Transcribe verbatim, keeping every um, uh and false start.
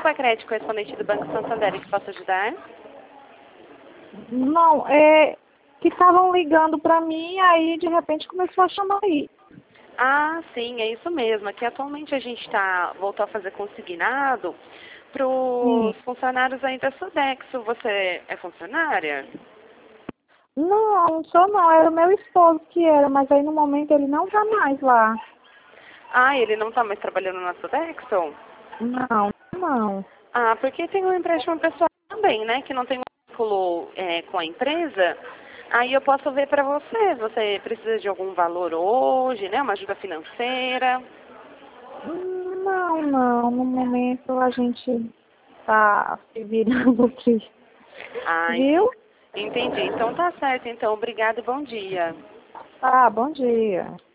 Sacredi, correspondente do Banco Santander, que posso ajudar? Não, é que estavam ligando para mim e aí de repente começou a chamar aí. Ah, sim, é isso mesmo. Aqui atualmente a gente tá, voltou a fazer consignado para os Sim. funcionários aí da Sodexo. Você é funcionária? Não, não sou não, era o meu esposo que era, mas aí no momento ele não tá mais lá. Ah, ele não está mais trabalhando na Sodexo? Não, não. Ah, porque tem um empréstimo pessoal também, né? Que não tem um vínculo é, com a empresa. Aí eu posso ver para você. Você precisa de algum valor hoje, né? Uma ajuda financeira. Hum, Não, não, no momento a gente tá se virando aqui. Ah, Viu? entendi. Então tá certo. Então, obrigada e bom dia. Tá, bom dia.